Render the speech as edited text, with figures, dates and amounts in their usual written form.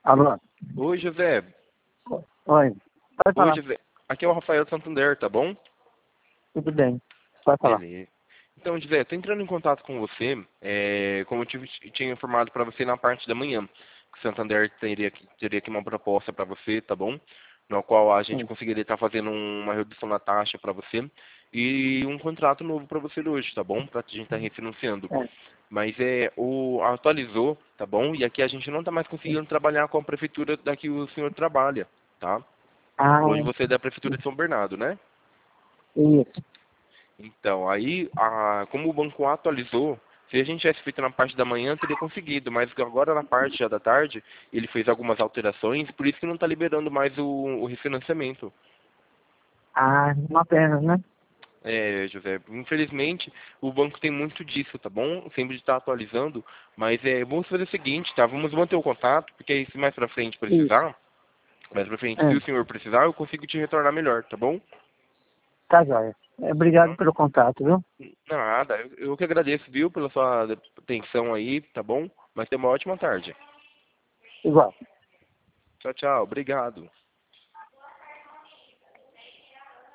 Alô? Oi, José. Oi. Pode Oi, falar. José. Aqui é o Rafael Santander, tá bom? Tudo bem. Pode falar. Beleza. Então, José, tô entrando em contato com você, como eu tinha informado para você na parte da manhã, que o Santander teria aqui uma proposta para você, tá bom? No qual a gente Sim. conseguiria estar fazendo uma redução na taxa para você e um contrato novo para você hoje, tá bom? Para a gente estar refinanciando. É. Mas atualizou, tá bom? E aqui a gente não está mais conseguindo trabalhar com a prefeitura da que o senhor trabalha, tá? Ah, Hoje você é da prefeitura de São Bernardo, né? isso. Então, aí, como o banco atualizou, se a gente tivesse feito na parte da manhã, teria conseguido, mas agora na parte já da tarde, ele fez algumas alterações, por isso que não está liberando mais o refinanciamento. Ah, uma pena, né? José, infelizmente, o banco tem muito disso, tá bom? Sempre está atualizando, mas vamos fazer o seguinte, tá? Vamos manter o contato, porque aí se mais pra frente Isso. precisar, mais pra frente, se É. o senhor precisar, eu consigo te retornar melhor, tá bom? Tá jóia. Obrigado pelo contato, viu? Nada, eu que agradeço, viu, pela sua atenção aí, tá bom? Mas tenha uma ótima tarde. Igual. Tchau, tchau. Obrigado.